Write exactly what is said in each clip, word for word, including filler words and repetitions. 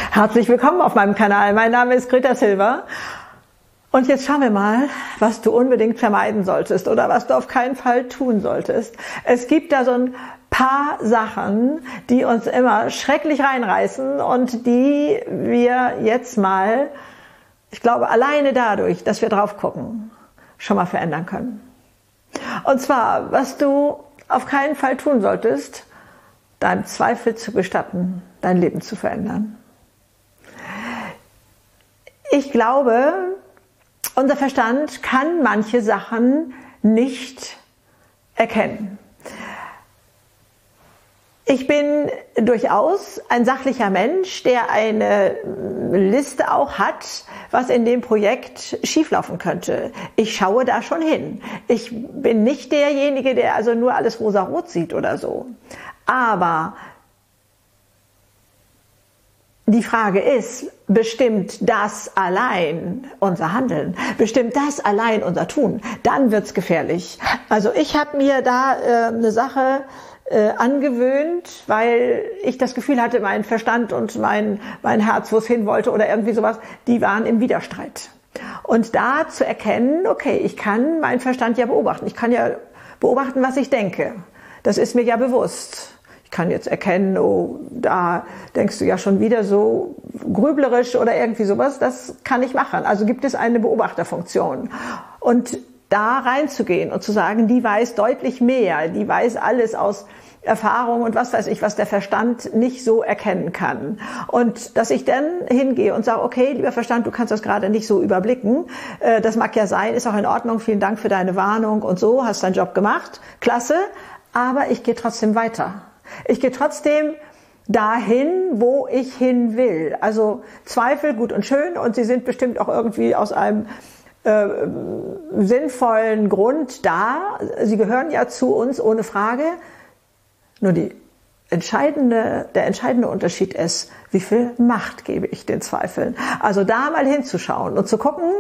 Herzlich willkommen auf meinem Kanal. Mein Name ist Greta Silver. Und jetzt schauen wir mal, was du unbedingt vermeiden solltest oder was du auf keinen Fall tun solltest. Es gibt da so ein paar Sachen, die uns immer schrecklich reinreißen und die wir jetzt mal, ich glaube, alleine dadurch, dass wir drauf gucken, schon mal verändern können. Und zwar, was du auf keinen Fall tun solltest, deinem Zweifel zu gestatten, dein Leben zu verändern. Ich glaube, unser Verstand kann manche Sachen nicht erkennen. Ich bin durchaus ein sachlicher Mensch, der eine Liste auch hat, was in dem Projekt schieflaufen könnte. Ich schaue da schon hin. Ich bin nicht derjenige, der also nur alles rosarot sieht oder so. Aber die Frage ist, bestimmt das allein unser Handeln? Bestimmt das allein unser Tun? Dann wird's gefährlich. Also ich habe mir da äh, eine Sache äh, angewöhnt, weil ich das Gefühl hatte, mein Verstand und mein, mein Herz, wo es hin wollte oder irgendwie sowas, die waren im Widerstreit. Und da zu erkennen, okay, ich kann meinen Verstand ja beobachten. Ich kann ja beobachten, was ich denke. Das ist mir ja bewusst. Ich kann jetzt erkennen, oh, da denkst du ja schon wieder so grüblerisch oder irgendwie sowas. Das kann ich machen. Also gibt es eine Beobachterfunktion. Und da reinzugehen und zu sagen, die weiß deutlich mehr, die weiß alles aus Erfahrung und was weiß ich, was der Verstand nicht so erkennen kann. Und dass ich dann hingehe und sage, okay, lieber Verstand, du kannst das gerade nicht so überblicken. Das mag ja sein, ist auch in Ordnung. Vielen Dank für deine Warnung und so, hast deinen Job gemacht. Klasse. Aber ich gehe trotzdem weiter. Ich gehe trotzdem dahin, wo ich hin will. Also Zweifel, gut und schön, und sie sind bestimmt auch irgendwie aus einem äh, sinnvollen Grund da. Sie gehören ja zu uns, ohne Frage. Nur die entscheidende, der entscheidende Unterschied ist, wie viel Macht gebe ich den Zweifeln. Also da mal hinzuschauen und zu gucken,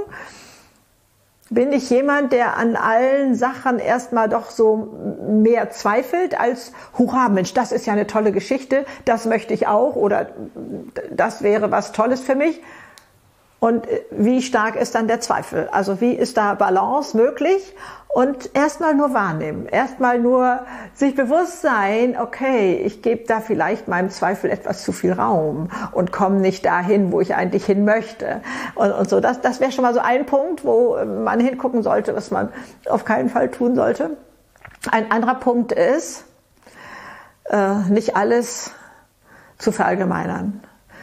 bin ich jemand, der an allen Sachen erstmal doch so mehr zweifelt als, hurra, Mensch, das ist ja eine tolle Geschichte, das möchte ich auch oder das wäre was Tolles für mich. Und wie stark ist dann der Zweifel? Also wie ist da Balance möglich? Und erstmal nur wahrnehmen, erstmal nur sich bewusst sein, okay, ich gebe da vielleicht meinem Zweifel etwas zu viel Raum und komme nicht dahin, wo ich eigentlich hin möchte. Und, und so, das, das wäre schon mal so ein Punkt, wo man hingucken sollte, was man auf keinen Fall tun sollte. Ein anderer Punkt ist, äh, nicht alles zu verallgemeinern.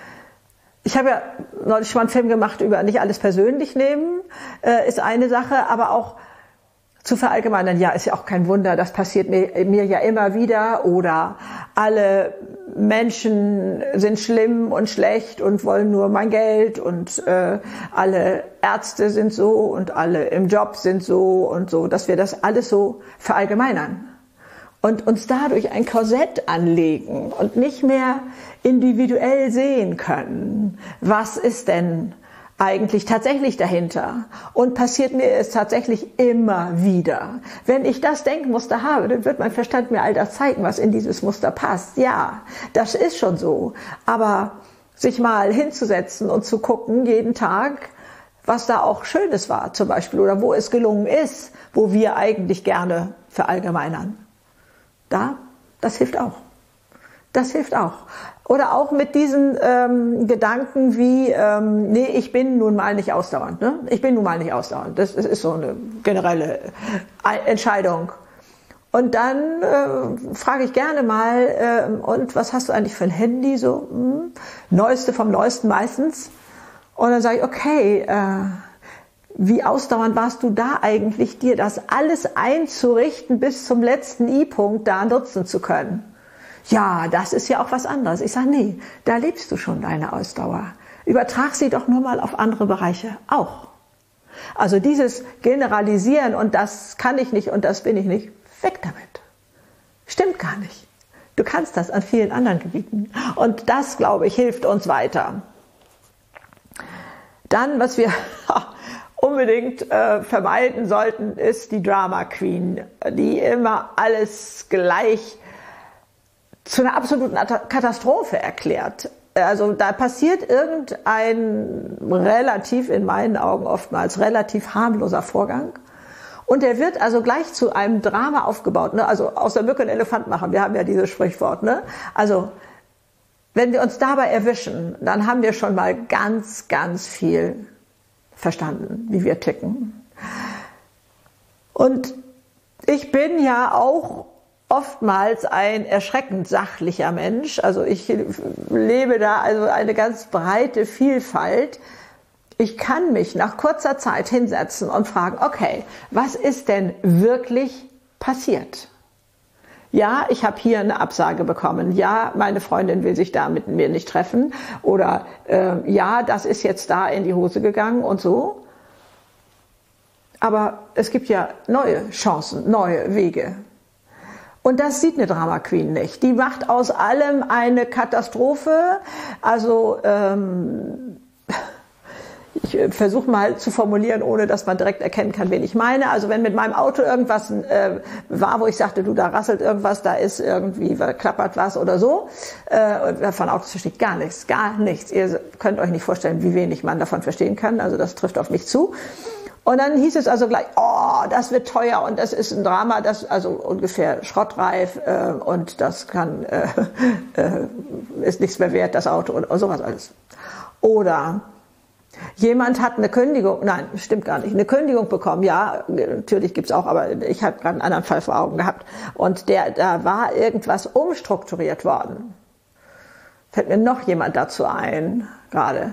Ich habe ja neulich schon mal einen Film gemacht über nicht alles persönlich nehmen, äh, ist eine Sache, aber auch zu verallgemeinern, ja, ist ja auch kein Wunder, das passiert mir, mir ja immer wieder, oder alle Menschen sind schlimm und schlecht und wollen nur mein Geld und äh, alle Ärzte sind so und alle im Job sind so und so, dass wir das alles so verallgemeinern und uns dadurch ein Korsett anlegen und nicht mehr individuell sehen können, was ist denn eigentlich tatsächlich dahinter. Und passiert mir es tatsächlich immer wieder. Wenn ich das Denkmuster habe, dann wird mein Verstand mir all das zeigen, was in dieses Muster passt. Ja, das ist schon so. Aber sich mal hinzusetzen und zu gucken, jeden Tag, was da auch Schönes war zum Beispiel, oder wo es gelungen ist, wo wir eigentlich gerne verallgemeinern. Da, das hilft auch. Das hilft auch. Oder auch mit diesen ähm, Gedanken wie, ähm, nee, ich bin nun mal nicht ausdauernd. Ne? Ich bin nun mal nicht ausdauernd. Das, das ist so eine generelle Entscheidung. Und dann äh, frage ich gerne mal, äh, und was hast du eigentlich für ein Handy? So hm, Neueste vom Neuesten meistens. Und dann sage ich, okay, äh, wie ausdauernd warst du da eigentlich, dir das alles einzurichten, bis zum letzten I-Punkt da nutzen zu können? Ja, das ist ja auch was anderes. Ich sage, nee, da lebst du schon deine Ausdauer. Übertrag sie doch nur mal auf andere Bereiche auch. Also dieses Generalisieren und das kann ich nicht und das bin ich nicht, weg damit. Stimmt gar nicht. Du kannst das an vielen anderen Gebieten. Und das, glaube ich, hilft uns weiter. Dann, was wir unbedingt äh, vermeiden sollten, ist die Drama Queen, die immer alles gleich zu einer absoluten Katastrophe erklärt. also da passiert irgendein relativ, in meinen Augen oftmals, relativ harmloser Vorgang. Und der wird also gleich zu einem Drama aufgebaut, ne? Also aus der Mücke einen Elefant machen, wir haben ja dieses Sprichwort, ne? Also wenn wir uns dabei erwischen, dann haben wir schon mal ganz, ganz viel verstanden, wie wir ticken. Und ich bin ja auch oftmals ein erschreckend sachlicher Mensch, also ich lebe da also eine ganz breite Vielfalt. Ich kann mich nach kurzer Zeit hinsetzen und fragen, okay, was ist denn wirklich passiert? Ja, ich habe hier eine Absage bekommen. Ja, meine Freundin will sich da mit mir nicht treffen. Oder äh, ja, das ist jetzt da in die Hose gegangen und so. Aber es gibt ja neue Chancen, neue Wege. Und das sieht eine Drama Queen nicht. Die macht aus allem eine Katastrophe. Also ähm, ich versuche mal zu formulieren, ohne dass man direkt erkennen kann, wen ich meine. Also wenn mit meinem Auto irgendwas äh, war, wo ich sagte, du, da rasselt irgendwas, da ist irgendwie, klappert was oder so. Äh, von Autos verstehe ich gar nichts, gar nichts. Ihr könnt euch nicht vorstellen, wie wenig man davon verstehen kann. Also das trifft auf mich zu. Und dann hieß es also gleich, oh, das wird teuer und das ist ein Drama, das also ungefähr schrottreif äh, und das kann äh, äh, ist nichts mehr wert, das Auto und, und sowas alles. Oder jemand hat eine Kündigung, nein, stimmt gar nicht, eine Kündigung bekommen, ja, natürlich gibt's auch, aber ich habe gerade einen anderen Fall vor Augen gehabt. Und der, da war irgendwas umstrukturiert worden. Fällt mir noch jemand dazu ein, gerade.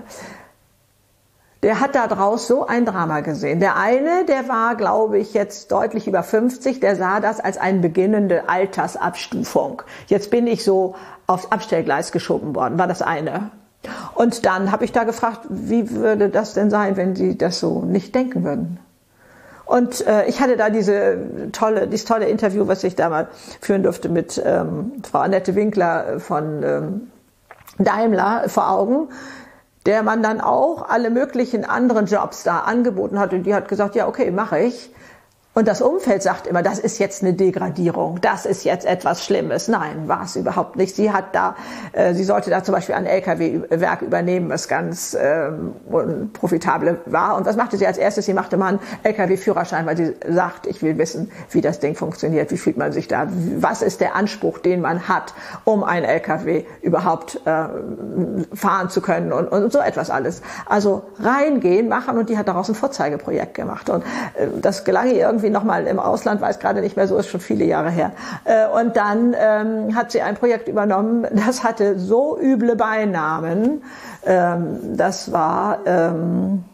Der hat da draus so ein Drama gesehen. Der eine, der war, glaube ich, jetzt deutlich über fünfzig, der sah das als eine beginnende Altersabstufung. Jetzt bin ich so aufs Abstellgleis geschoben worden, war das eine. Und dann habe ich da gefragt, wie würde das denn sein, wenn Sie das so nicht denken würden? Und äh, ich hatte da diese tolle, dieses tolle Interview, was ich da mal führen durfte mit ähm, Frau Annette Winkler von ähm, Daimler vor Augen, der man dann auch alle möglichen anderen Jobs da angeboten hat. Und die hat gesagt, ja, okay, mache ich. Und das Umfeld sagt immer, das ist jetzt eine Degradierung, das ist jetzt etwas Schlimmes. Nein, war es überhaupt nicht. Sie hat da, äh, sie sollte da zum Beispiel ein L K W-Werk übernehmen, was ganz ähm, profitabel war. Und was machte sie als erstes? Sie machte mal einen L K W-Führerschein, weil sie sagt, ich will wissen, wie das Ding funktioniert, wie fühlt man sich da, was ist der Anspruch, den man hat, um einen L K W überhaupt äh, fahren zu können und, und so etwas alles. Also reingehen, machen, und die hat daraus ein Vorzeigeprojekt gemacht. Und äh, das gelang ihr irgendwie nochmal im Ausland, weiß gerade nicht mehr so, ist schon viele Jahre her. Und dann ähm, hat sie ein Projekt übernommen, das hatte so üble Beinamen. Ähm, das war ähm,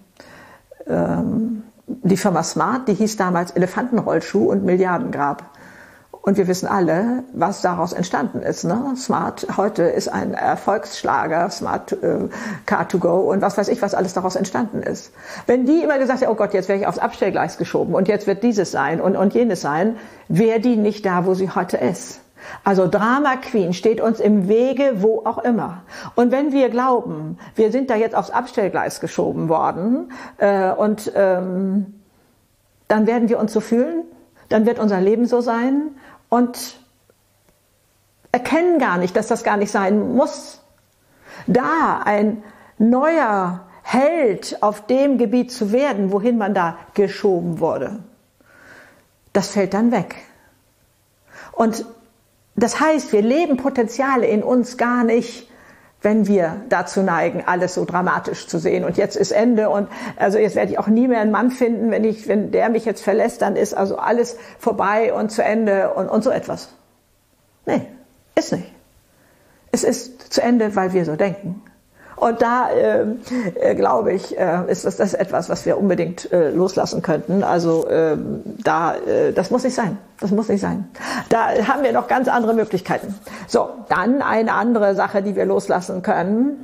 ähm, die Firma Smart, die hieß damals Elefantenrollschuh und Milliardengrab. Und wir wissen alle, was daraus entstanden ist. Ne? Smart heute ist ein Erfolgsschlager, Smart äh, Car to Go und was weiß ich, was alles daraus entstanden ist. Wenn die immer gesagt hätten, oh Gott, jetzt werde ich aufs Abstellgleis geschoben und jetzt wird dieses sein und, und jenes sein, wäre die nicht da, wo sie heute ist. Also Drama Queen steht uns im Wege, wo auch immer. Und wenn wir glauben, wir sind da jetzt aufs Abstellgleis geschoben worden äh, und ähm, dann werden wir uns so fühlen, dann wird unser Leben so sein und erkennen gar nicht, dass das gar nicht sein muss. Da ein neuer Held auf dem Gebiet zu werden, wohin man da geschoben wurde, das fällt dann weg. Und das heißt, wir leben Potenziale in uns gar nicht, wenn wir dazu neigen, alles so dramatisch zu sehen. Und jetzt ist Ende und also jetzt werde ich auch nie mehr einen Mann finden, wenn ich, wenn der mich jetzt verlässt, dann ist also alles vorbei und zu Ende und, und so etwas. Nee, ist nicht. Es ist zu Ende, weil wir so denken. Und da äh, äh, glaube ich, äh, ist das, das etwas, was wir unbedingt äh, loslassen könnten. Also äh, da, äh, das muss nicht sein. Das muss nicht sein. Da haben wir noch ganz andere Möglichkeiten. So, dann eine andere Sache, die wir loslassen können.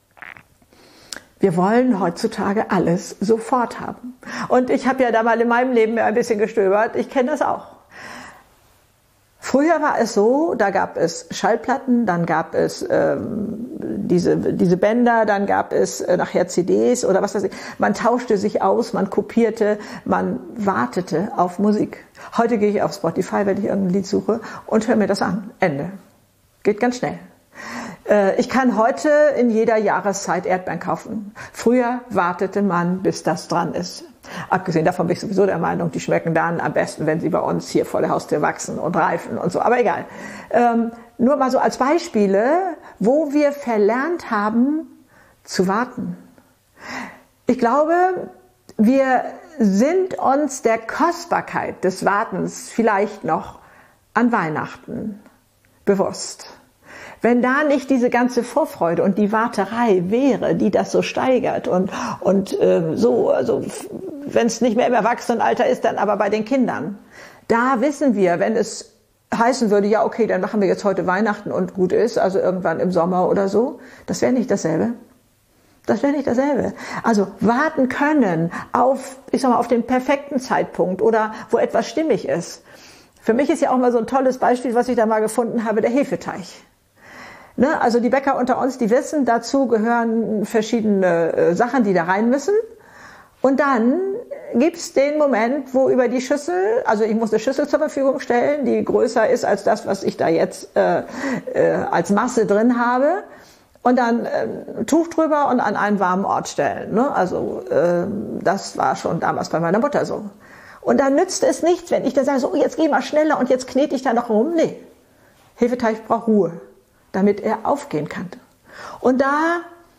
Wir wollen heutzutage alles sofort haben. Und ich habe ja da mal in meinem Leben ein bisschen gestöbert. Ich kenne das auch. Früher war es so, da gab es Schallplatten, dann gab es ähm, diese, diese Bänder, dann gab es äh, nachher C Ds oder was weiß ich. Man tauschte sich aus, man kopierte, man wartete auf Musik. Heute gehe ich auf Spotify, wenn ich irgendein Lied suche und höre mir das an. Ende. Geht ganz schnell. Ich kann heute in jeder Jahreszeit Erdbeeren kaufen. Früher wartete man, bis das dran ist. Abgesehen davon bin ich sowieso der Meinung, die schmecken dann am besten, wenn sie bei uns hier vor der Haustür wachsen und reifen und so. Aber egal. Ähm, nur mal so als Beispiele, wo wir verlernt haben zu warten. Ich glaube, wir sind uns der Kostbarkeit des Wartens vielleicht noch an Weihnachten bewusst. Wenn da nicht diese ganze Vorfreude und die Warterei wäre, die das so steigert und, und äh, so, also wenn es nicht mehr im Erwachsenenalter ist, dann aber bei den Kindern. Da wissen wir, wenn es heißen würde, ja okay, dann machen wir jetzt heute Weihnachten und gut ist, also irgendwann im Sommer oder so, das wäre nicht dasselbe. Das wäre nicht dasselbe. Also warten können auf, ich sag mal, auf den perfekten Zeitpunkt oder wo etwas stimmig ist. Für mich ist ja auch mal so ein tolles Beispiel, was ich da mal gefunden habe, der Hefeteig. Ne, also die Bäcker unter uns, die wissen, dazu gehören verschiedene äh, Sachen, die da rein müssen. Und dann gibt's den Moment, wo über die Schüssel, also ich muss eine Schüssel zur Verfügung stellen, die größer ist als das, was ich da jetzt äh, äh, als Masse drin habe. Und dann äh, ein Tuch drüber und an einen warmen Ort stellen. Ne? Also äh, das war schon damals bei meiner Mutter so. Und dann nützt es nichts, wenn ich dann sage, so jetzt geh mal schneller und jetzt knete ich da noch rum. Nee, Hefeteig braucht Ruhe, damit er aufgehen kann. Und da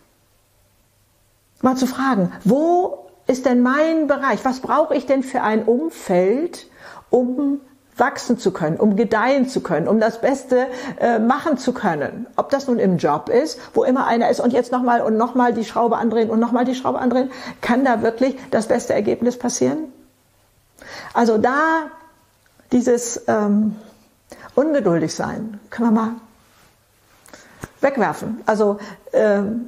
mal zu fragen, wo ist denn mein Bereich? Was brauche ich denn für ein Umfeld, um wachsen zu können, um gedeihen zu können, um das Beste äh, machen zu können? Ob das nun im Job ist, wo immer einer ist und jetzt nochmal und nochmal die Schraube andrehen und nochmal die Schraube andrehen, kann da wirklich das beste Ergebnis passieren? Also da dieses ähm, ungeduldig sein, können wir mal wegwerfen. Also ähm,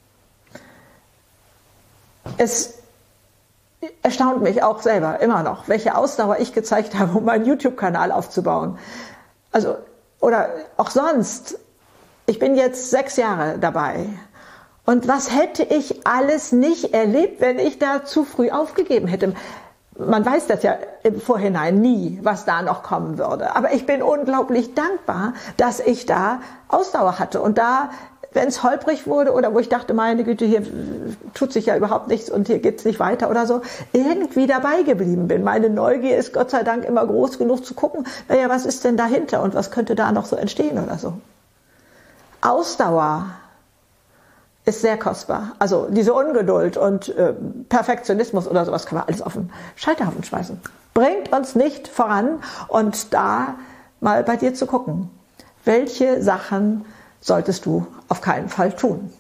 es erstaunt mich auch selber immer noch, welche Ausdauer ich gezeigt habe, um meinen YouTube-Kanal aufzubauen. Also oder auch sonst. Ich bin jetzt sechs Jahre dabei. Und was hätte ich alles nicht erlebt, wenn ich da zu früh aufgegeben hätte? Man weiß das ja im Vorhinein nie, was da noch kommen würde. Aber ich bin unglaublich dankbar, dass ich da Ausdauer hatte. Und da, wenn es holprig wurde oder wo ich dachte, meine Güte, hier tut sich ja überhaupt nichts und hier geht's nicht weiter oder so, irgendwie dabei geblieben bin. Meine Neugier ist Gott sei Dank immer groß genug zu gucken, naja, was ist denn dahinter und was könnte da noch so entstehen oder so. Ausdauer ist sehr kostbar. Also diese Ungeduld und äh, Perfektionismus oder sowas kann man alles auf den Scheiterhaufen schmeißen. Bringt uns nicht voran und da mal bei dir zu gucken, welche Sachen solltest du auf keinen Fall tun.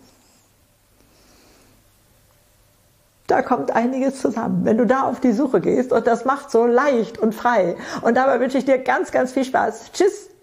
Da kommt einiges zusammen, wenn du da auf die Suche gehst und das macht so leicht und frei. Und dabei wünsche ich dir ganz, ganz viel Spaß. Tschüss!